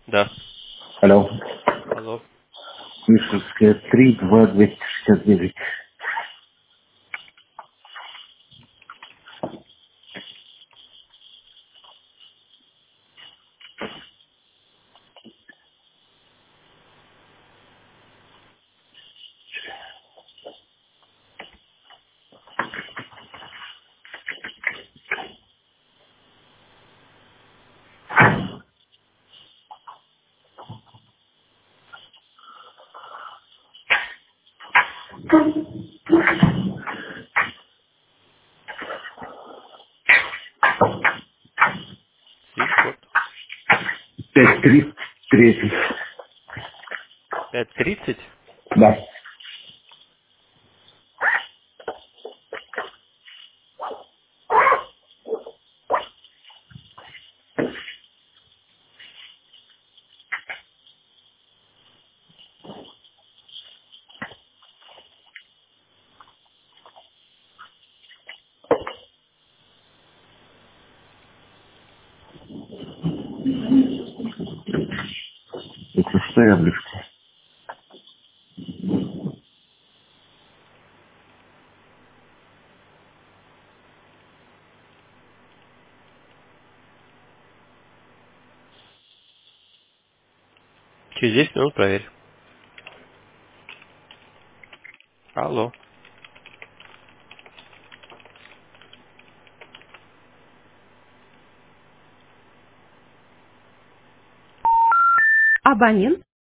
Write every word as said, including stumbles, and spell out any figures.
Да. Алло. Алло. Мишевская, три, два, двести шестьдесят девять. Свит-код. Пять, три, третий. Пять тридцать. Да. Это что я, блин? Через десять минут проверь. Алло. Абонент